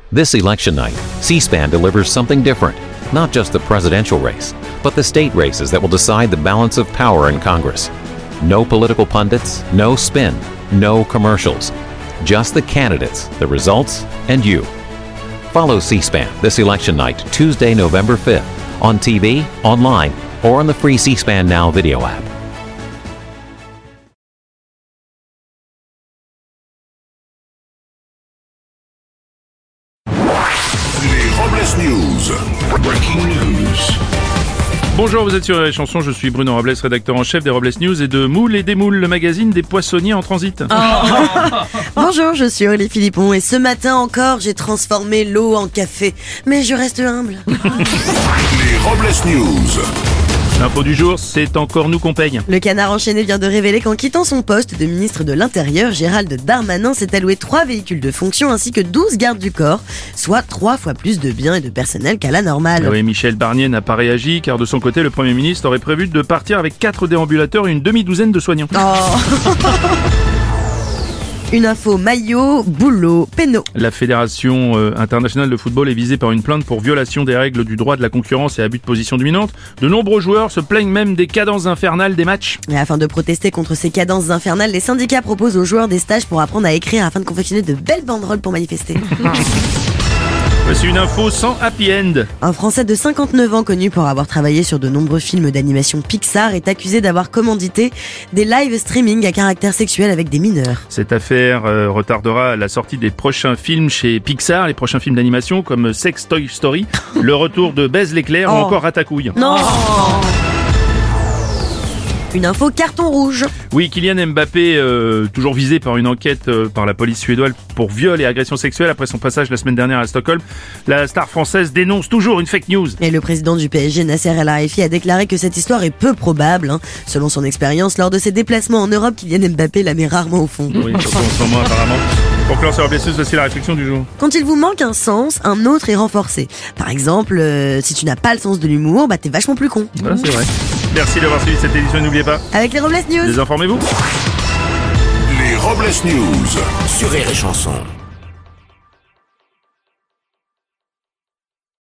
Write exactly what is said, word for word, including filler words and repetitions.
This election night, C-SPAN delivers something different. Not just the presidential race, but the state races that will decide the balance of power in Congress. No political pundits, no spin, no commercials. Just the candidates, the results, and you. Follow C-SPAN this election night, Tuesday, November fifth, on T V, online, or on the free C-SPAN Now video app. Les Robles News. Breaking news. Bonjour, vous êtes sur les chansons, je suis Bruno Robles, rédacteur en chef des Robles News et de Moule et Démoule, le magazine des poissonniers en transit. Oh. Bonjour, je suis Aurélie Philippon et ce matin encore, j'ai transformé l'eau en café. Mais je reste humble. Les Robles News. L'info du jour, c'est encore nous qu'on paye. Le Canard enchaîné vient de révéler qu'en quittant son poste de ministre de l'Intérieur, Gérald Darmanin s'est alloué trois véhicules de fonction ainsi que douze gardes du corps, soit trois fois plus de biens et de personnel qu'à la normale. Oui, Michel Barnier n'a pas réagi car de son côté, le Premier ministre aurait prévu de partir avec quatre déambulateurs et une demi-douzaine de soignants. Oh. Une info maillot, boulot, péno. La Fédération euh, internationale de football est visée par une plainte pour violation des règles du droit de la concurrence et abus de position dominante. De nombreux joueurs se plaignent même des cadences infernales des matchs. Et afin de protester contre ces cadences infernales, les syndicats proposent aux joueurs des stages pour apprendre à écrire afin de confectionner de belles banderoles pour manifester. Voici une info sans happy end. Un Français de cinquante-neuf ans connu pour avoir travaillé sur de nombreux films d'animation Pixar est accusé d'avoir commandité des live streaming à caractère sexuel avec des mineurs. Cette affaire euh, retardera la sortie des prochains films chez Pixar, les prochains films d'animation comme Sex Toy Story, Le Retour de Buzz l'éclair Oh. ou encore Ratatouille. Non. Une info carton rouge. Oui, Kylian Mbappé, euh, toujours visé par une enquête euh, par la police suédoise pour viol et agression sexuelle après son passage la semaine dernière à Stockholm. La star française dénonce toujours une fake news. Et le président du P S G, Nasser El Khelaifi, a déclaré que cette histoire est peu probable. Hein. Selon son expérience, lors de ses déplacements en Europe, Kylian Mbappé la met rarement au fond. Oui, surtout en ce moment apparemment. Pour clore sur la blessure, voici la réflexion du jour. Quand il vous manque un sens, un autre est renforcé. Par exemple, euh, si tu n'as pas le sens de l'humour, bah t'es vachement plus con. Voilà, c'est vrai. Merci d'avoir suivi cette édition et n'oubliez pas, Avec les Robles News. désinformez-vous. Les Robles News sur Rire et Chanson.